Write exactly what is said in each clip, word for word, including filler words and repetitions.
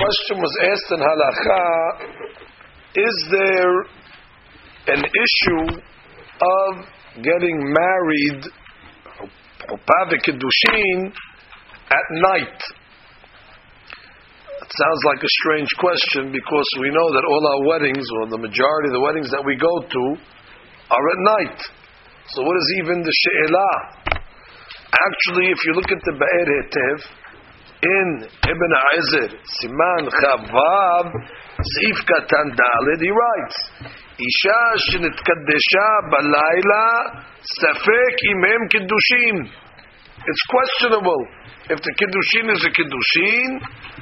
question was asked in Halakha, is there an issue of getting married, Chuppah v'Kiddushin, at night? It sounds like a strange question because we know that all our weddings, or the majority of the weddings that we go to, are at night. So what is even the she'elah? Actually, if you look at the Be'er Hetev, in Ibn Ezer, Siman Chavav, Seif Katan Dalet, he writes, Isha shenitkadesha balayla, safek imem kiddushin. It's questionable if the kiddushin is a kiddushin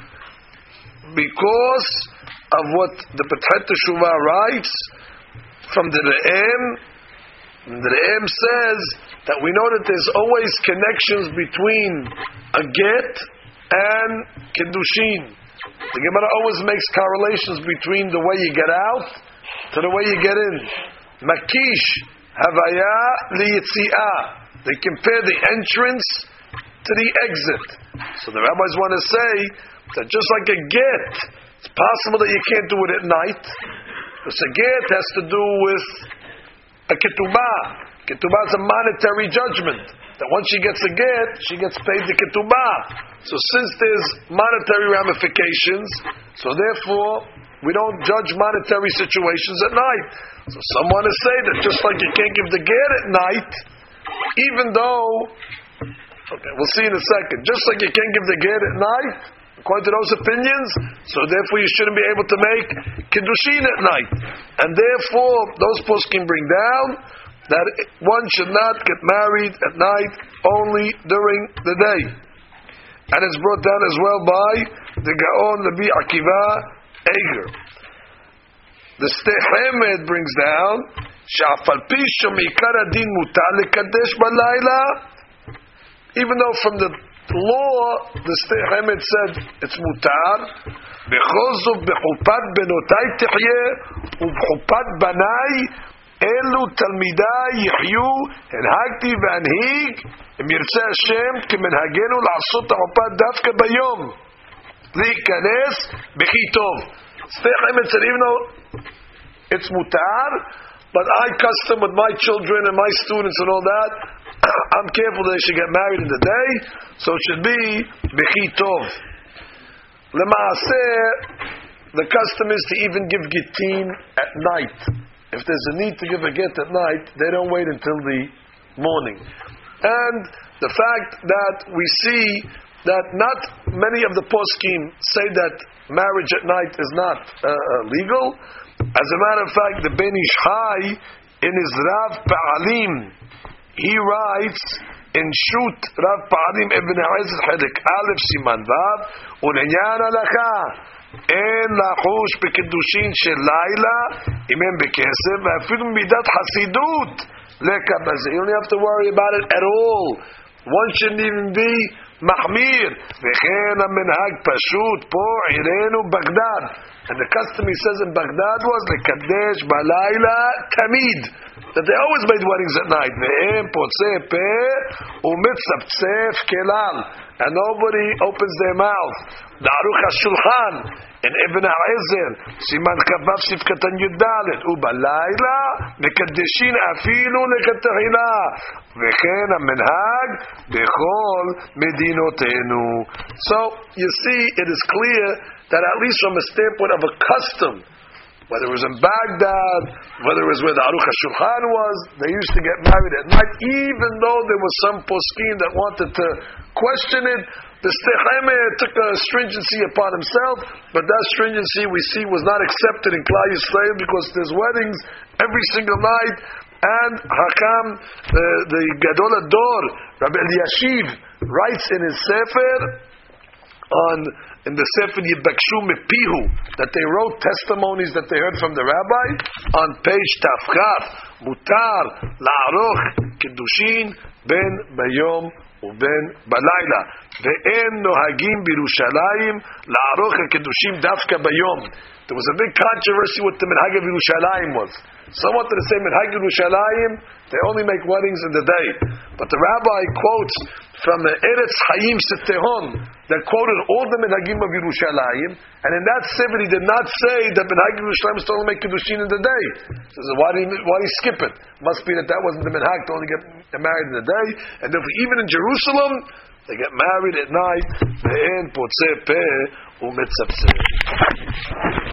because of what the Petchet Teshuvah writes from the Re'em. The Re'em says that we know that there's always connections between a get and kiddushin. The Gemara always makes correlations between the way you get out to the way you get in. Makish havaya liyitzi'ah. They compare the entrance to the exit. So the rabbis want to say that just like a get, it's possible that you can't do it at night, because a get has to do with a ketubah. Ketubah is a monetary judgment. That once she gets a get, she gets paid the ketubah. So since there's monetary ramifications, so therefore we don't judge monetary situations at night. So some want to say that just like you can't give the get at night, even though, okay, we'll see in a second, just like you can't give the get at night, according to those opinions, so therefore you shouldn't be able to make kiddushin at night. And therefore, those poskim bring down that one should not get married at night, only during the day. And it's brought down as well by the Gaon Rabbi Akiva Eiger. The Shtei Hamed brings down Sha'afal pi shemikar adin mutar lekadesh balayla. Even though from the law the Shtei Hamed said it's mutar, bechol zov bechupat benotai tihyeh ubchupat banai elu talmidai yihyu henhagti v'anhig im yirtzeh Hashem kemenhagenu la'asot ha'chupat dafka bayom leikanes bechi tov. Shtei Hamed said even though it's mutar, but I custom with my children and my students and all that, I'm careful that they should get married in the day, so it should be bechi tov. Lemaaseh, the custom is to even give gittin at night. If there's a need to give a get at night, they don't wait until the morning. And the fact that we see that not many of the poskim say that marriage at night is not uh, legal. As a matter of fact, the Ben Ish Chai in his Rav Pa'alim, he writes in Shut Rav Pa'alim Ibn Ezer Chedek Aleph Siman Vav Unenyan Halacha En lachush bekiddushin shel laila imem bekesef ve'afilu midat hasidut lekabazeh. You don't have to worry about it at all. One shouldn't even be mahmir. V'chen ha'minhag pashut po irenu Baghdad. And the custom, he says, in Baghdad was lekadesh balayla tamid, that they always made weddings at night. Ve'em potzeh peh umitzaptzef kelal, and nobody opens their mouth. The Aruch HaShulchan in Ibn Ezer, Siman Chavav Sif Katan Yudalet, ubalayla mekadeshin afilu lekatahila, vechen ha'minhag bechol medinotenu. So you see, it is clear that at least from a standpoint of a custom, whether it was in Baghdad, whether it was where the Aruch HaShulchan was, they used to get married at night, even though there was some poskim that wanted to question it. The Shtei Hamed took a stringency upon himself, but that stringency we see was not accepted in Klal Yisrael because there's weddings every single night. And Hakam, the, the Gadol Ador, Rabbi Eliashiv, writes in his Sefer on in the Sefer Yibakshu Mepihu that they wrote testimonies that they heard from the rabbi on page Tafchaf, Mutar la'aroch kiddushin ben bayom uben balayla ve'en nohagim b'Yerushalayim la'aroch kiddushin dafka bayom. There was a big controversy what the minhag of Yerushalayim was. Someone to the same Minhag Yerushalayim, they only make weddings in the day. But the rabbi quotes from the Eretz Chaim Sitehon that quoted all the Minhagim of Yerushalayim, and in that sefer he did not say that Minhag Yerushalayim is to only make Kiddushin in the day. So why did he, why did he skip it? Must be that that wasn't the Minhag to only get married in the day. And therefore, even in Jerusalem, they get married at night.